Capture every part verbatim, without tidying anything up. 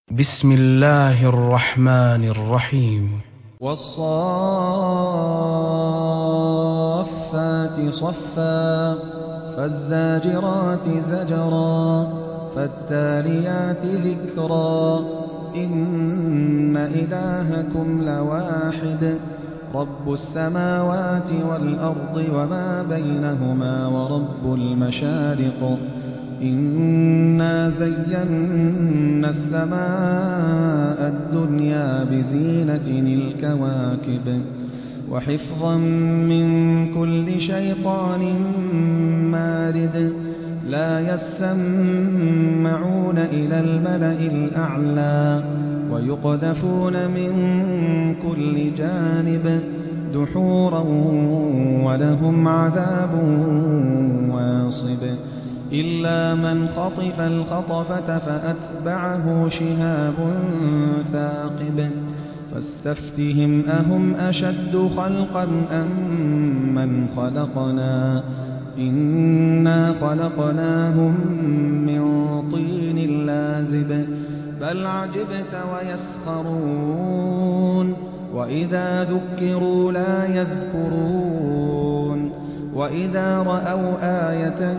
بسم الله الرحمن الرحيم. والصافات صفا فالزاجرات زجرا فالتاليات ذكرا إن إلهكم لواحد رب السماوات والأرض وما بينهما ورب المشارق إنا زينا السماء الدنيا بزينة الكواكب وحفظا من كل شيطان مارد لا يسمعون إلى الملأ الأعلى ويقذفون من كل جانب دحورا ولهم عذاب واصب إلا من خطف الخطفة فأتبعه شهاب ثاقب فاستفتهم أهم أشد خلقا أم من خلقنا إنا خلقناهم من طين لازب بل عجبت ويسخرون وإذا ذكروا لا يذكرون وإذا رأوا آية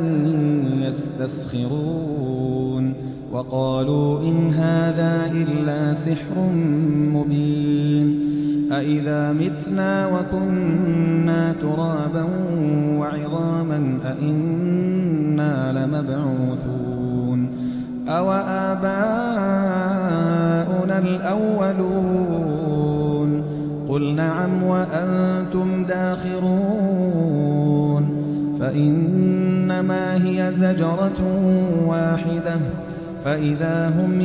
يستسخرون وقالوا إن هذا إلا سحر مبين أإذا متنا وكنا ترابا وعظاما أإنا لمبعوثون أو آباؤنا الأولون قل نعم وأنتم داخرون فإنما هي زجرة واحدة فإذا هم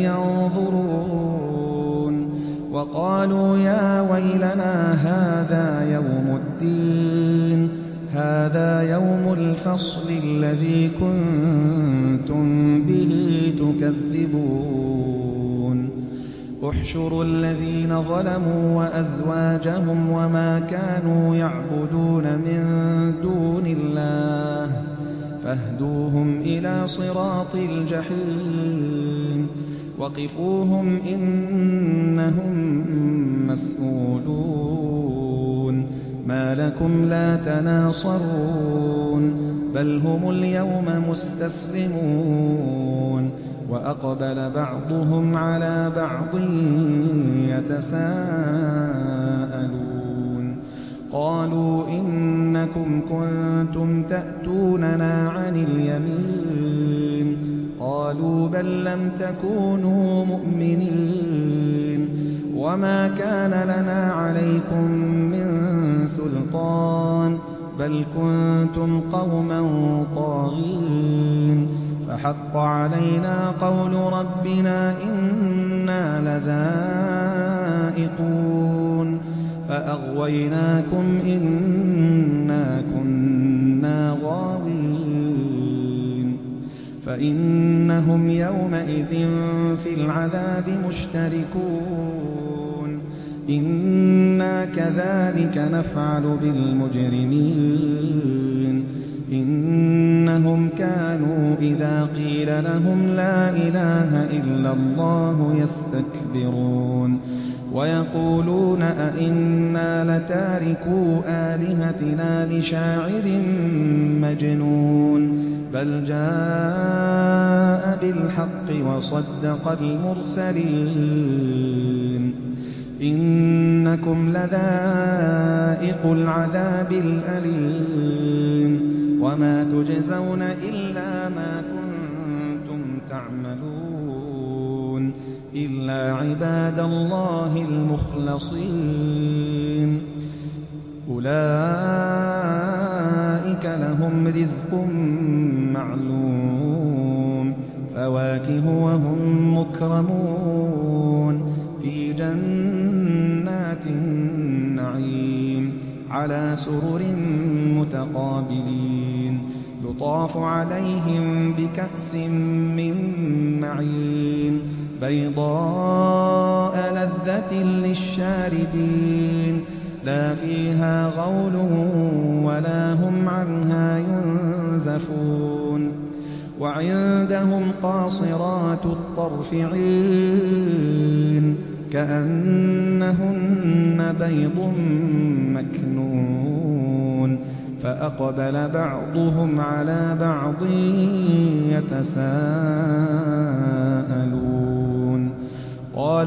ينظرون وقالوا يا ويلنا هذا يوم الدين هذا يوم الفصل الذي كنتم به تكذبون احشروا الذين ظلموا وأزواجهم وما كانوا يعبدون من دون الله فاهدوهم إلى صراط الجحيم وقفوهم إنهم مسؤولون ما لكم لا تناصرون بل هم اليوم مستسلمون وأقبل بعضهم على بعض يتساءلون قالوا إنكم كنتم تأتوننا عن اليمين قالوا بل لم تكونوا مؤمنين وما كان لنا عليكم من سلطان بل كنتم قوما طاغين فحق علينا قول ربنا إنا لذائقون فأغويناكم إنا كنا غاوين فإنهم يومئذ في العذاب مشتركون إنا كذلك نفعل بالمجرمين إنهم كانوا إذا قيل لهم لا إله إلا الله يستكبرون ويقولون أئنا لتاركو آلهتنا لشاعر مجنون بل جاء بالحق وصدق المرسلين إنكم لذائق العذاب الأليم وما تجزون إلا ما كنتم تعملون إلا عباد الله المخلصين أولئك لهم رزق معلوم فواكه وهم مكرمون في جنات النعيم على سرر متقابلين يطاف عليهم بكأس من معين بيضاء لذة للشاربين لا فيها غول ولا هم عنها ينزفون وعندهم قاصرات الطرف عين كأنهن بيض مكنون فأقبل بعضهم على بعض يتساءلون قال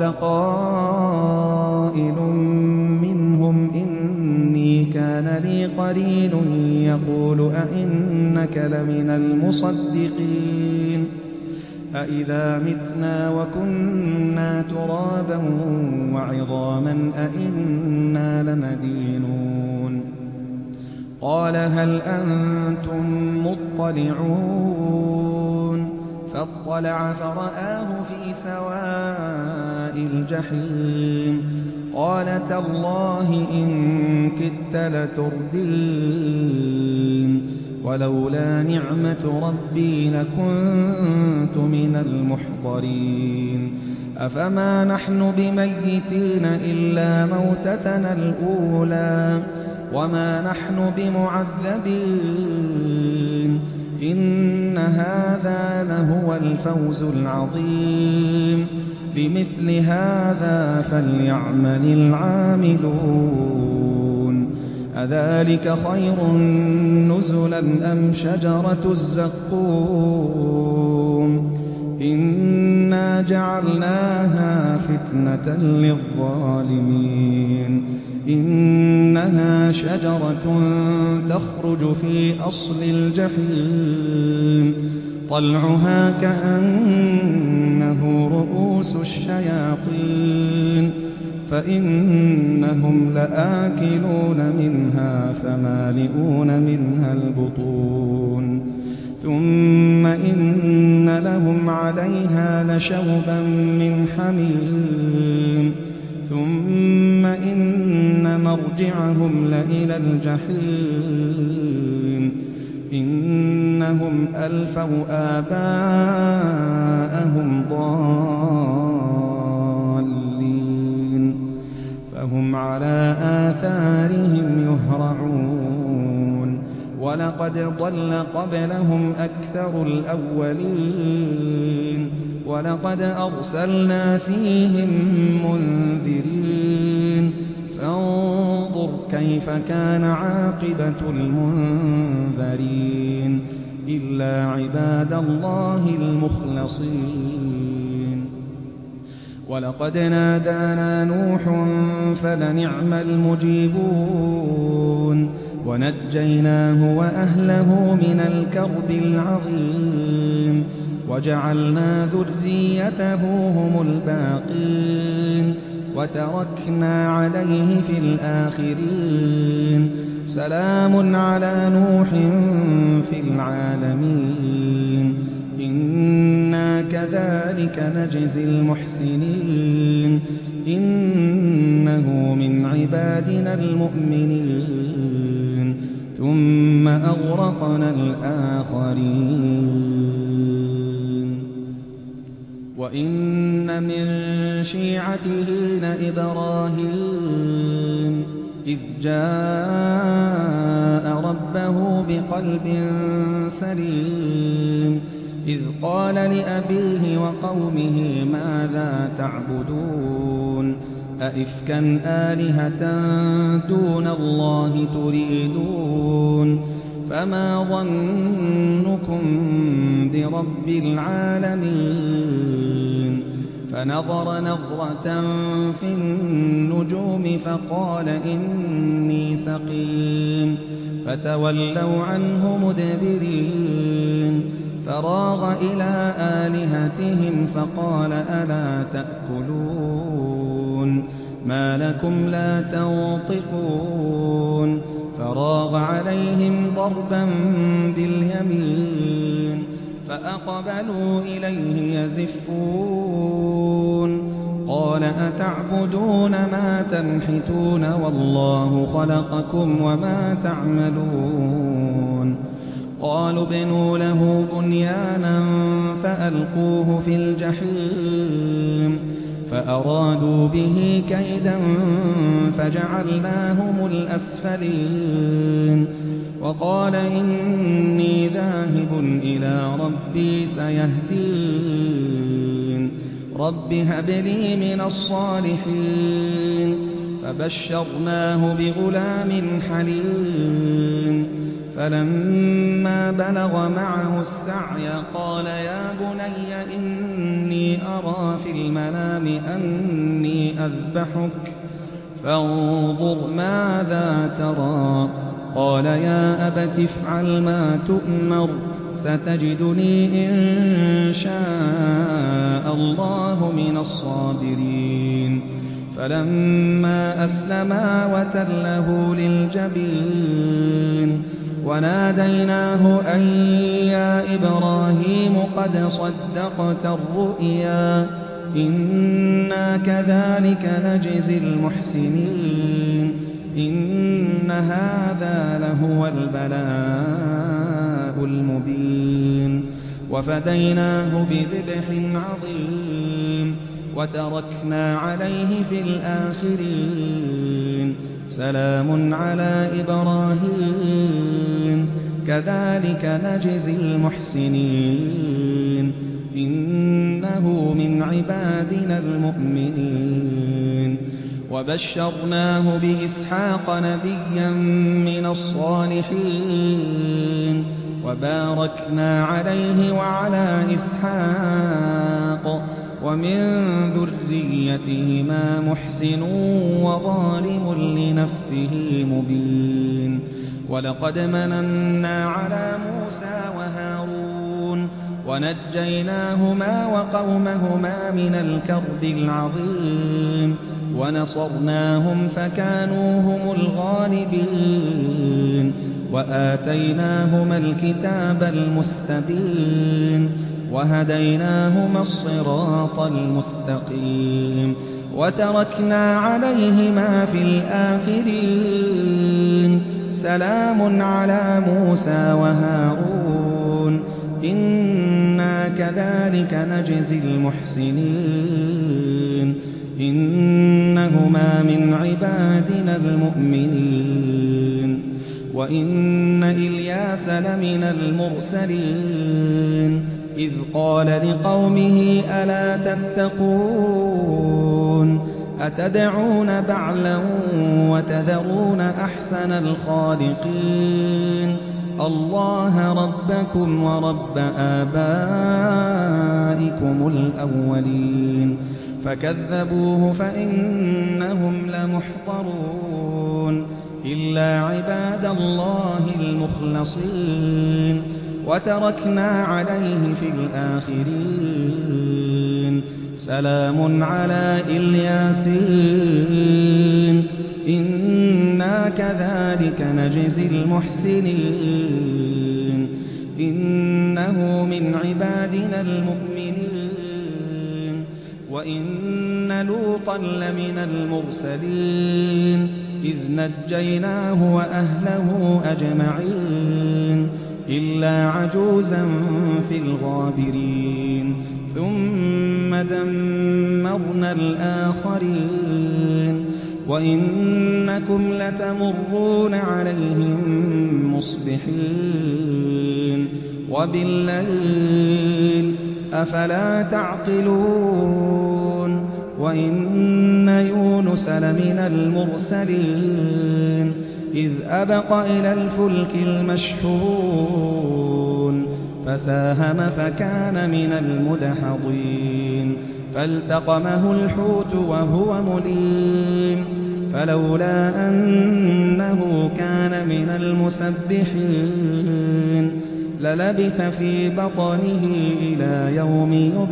قائل منهم إني كان لي قرين يقول أئنك لمن المصدقين أإذا متنا وكنا ترابا وعظاما أئنا لمدينون قال هل أنتم مطلعون فاطلع فرآه في سواء الجحيم قال تالله إن كدت لتردين ولولا نعمة ربي لكنت من المحضرين أفما نحن بميتين إلا موتتنا الأولى وما نحن بمعذبين إن هذا لهو الفوز العظيم بمثل هذا فليعمل العاملون أذلك خير نزلا أم شجرة الزقوم إنا جعلناها فتنة للظالمين إنها شجرة تخرج في أصل الجحيم طلعها كأنه رؤوس الشياطين فإنهم لآكلون منها فمالئون منها البطون ثم إن لهم عليها لشوبا من حميم ثم إن مرجعهم لإلى الجحيم إنهم ألفوا آباءهم ضالين فهم على آثارهم يهرعون ولقد ضل قبلهم أكثر الأولين ولقد أرسلنا فيهم منذرين فانظر كيف كان عاقبة المنذرين إلا عباد الله المخلصين ولقد نادانا نوح فلنعم المجيبون ونجيناه وأهله من الكرب العظيم وجعلنا ذريته هم الباقين وتركنا عليه في الآخرين سلام على نوح في العالمين إنا كذلك نجزي المحسنين إنه من عبادنا المؤمنين ثم أغرقنا الآخرين وإن من شيعته لإبراهيم إذ جاء ربه بقلب سليم إذ قال لأبيه وقومه ماذا تعبدون أئفكا آلهة دون الله تريدون فما ظنكم برب العالمين فنظر نظرة في النجوم فقال إني سقيم فتولوا عنه مدبرين فراغ إلى آلهتهم فقال ألا تأكلون ما لكم لا تنطقون فراغ عليهم ضربا باليمين فأقبلوا إليه يزفون قال أتعبدون ما تنحتون والله خلقكم وما تعملون قالوا ابنوا له بنيانا فألقوه في الجحيم فأرادوا به كيدا فجعلناهم الأسفلين وقال إني ذاهب إلى ربي سيهدين رب هب لي من الصالحين فبشرناه بغلام حليم فلما بلغ معه السعي قال يا بني إني أرى في المنام أني أذبحك فانظر ماذا ترى قال يا أبت افعل ما تؤمر ستجدني إن شاء الله من الصابرين فلما أسلما وتله للجبين وناديناه أن يا إبراهيم قد صدقت الرؤيا إنا كذلك نجزي المحسنين إن هذا لهو البلاء المبين وفديناه بذبح عظيم وتركنا عليه في الآخرين سلام على إبراهيم كذلك نجزي المحسنين إنه من عبادنا المؤمنين وبشرناه بإسحاق نبيا من الصالحين وباركنا عليه وعلى إسحاق ومن ذريتهما محسن وظالم لنفسه مبين ولقد مننا على موسى وهارون ونجيناهما وقومهما من الكرب العظيم ونصرناهم فكانوا هم الغالبين وآتيناهما الكتاب المستبين وهديناهما الصراط المستقيم وتركنا عليهما في الآخرين سلام على موسى وهارون إنا كذلك نجزي المحسنين إنهما من عبادنا المؤمنين وإن إلياس لمن المرسلين إذ قال لقومه ألا تتقون أتدعون بعلا وتذرون أحسن الخالقين الله ربكم ورب آبائكم الأولين فكذبوه فإنهم لمحضرون إلا عباد الله المخلصين وتركنا عليه في الآخرين سلام على الياسين إنا كذلك نجزي المحسنين إنه من عبادنا المؤمنين وإن لوطا لمن المرسلين إذ نجيناه وأهله أجمعين إلا عجوزا في الغابرين ثم دمرنا الآخرين وإنكم لتمرون عليهم مصبحين وبالليل أفلا تعقلون وإن يونس لمن المرسلين إذ أبق إلى الفلك المشحون فساهم فكان من المدحضين فالتقمه الحوت وهو مليم فلولا أنه كان من المسبحين للبث في بطنه إلى يوم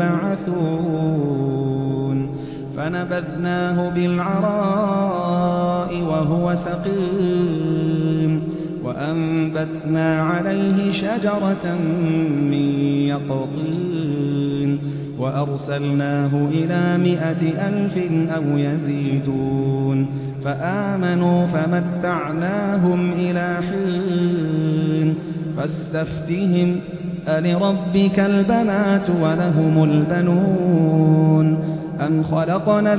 يبعثون فنبذناه بالعراء وهو سقيم وأنبتنا عليه شجرة من يقطين وأرسلناه إلى مائة ألف أو يزيدون فآمنوا فمتعناهم إلى حين فاستفتهم ألربك البنات ولهم البنون أم خلقنا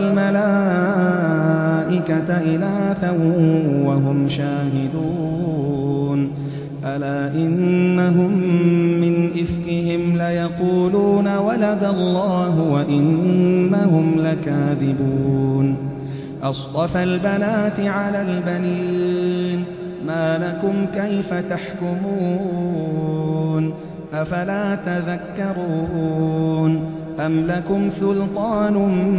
الملائكة إناثا وهم شاهدون ألا إنهم من إفكهم ليقولون ولد الله وإنهم لكاذبون أصطفى البنات على البنين ما لكم كيف تحكمون أفلا تذكرون أم لكم سلطان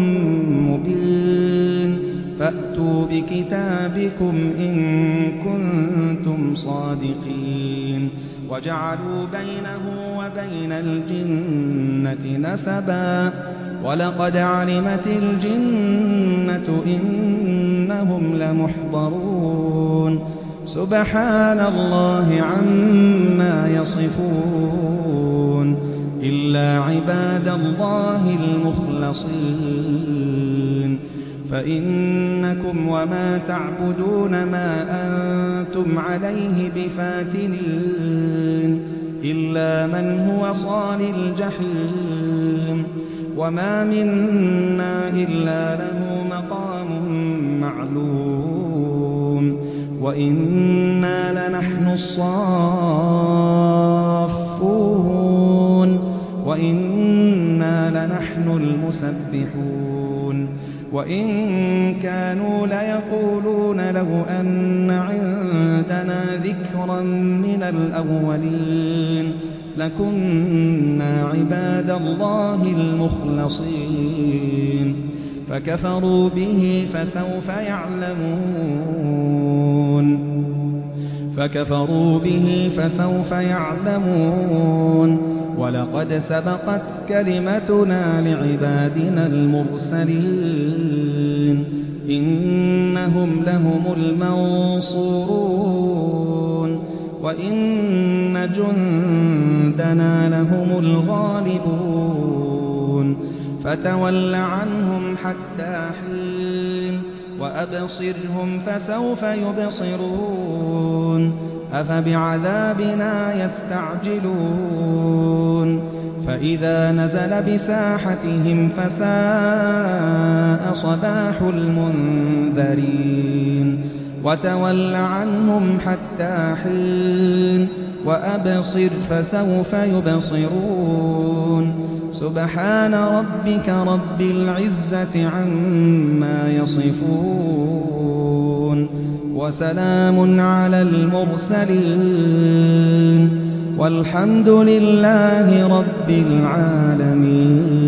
مبين فأتوا بكتابكم إن كنتم صادقين وجعلوا بينه وبين الجنة نسبا ولقد علمت الجنة إنهم لمحضرون سبحان الله عما يصفون إلا عباد الله المخلصين فإنكم وما تعبدون ما أنتم عليه بفاتنين إلا من هو صال الجحيم وما منا إلا له مقام معلوم وإنا لنحن الصافون وإنا لنحن المسبحون وإن كانوا ليقولون لو أن عندنا ذكرا من الأولين لكنا عباد الله المخلصين فكفروا به فسوف يعلمون فكفروا به فسوف يعلمون ولقد سبقت كلمتنا لعبادنا المرسلين إنهم لهم المنصورون وإن جندنا لهم الغالبون فتول عنهم حتى حين وأبصرهم فسوف يبصرون أفبعذابنا يستعجلون فإذا نزل بساحتهم فساء صباح المنذرين وتول عنهم حتى حين وأبصر فسوف يبصرون سبحان ربك رب العزة عما يصفون وسلام على المرسلين والحمد لله رب العالمين.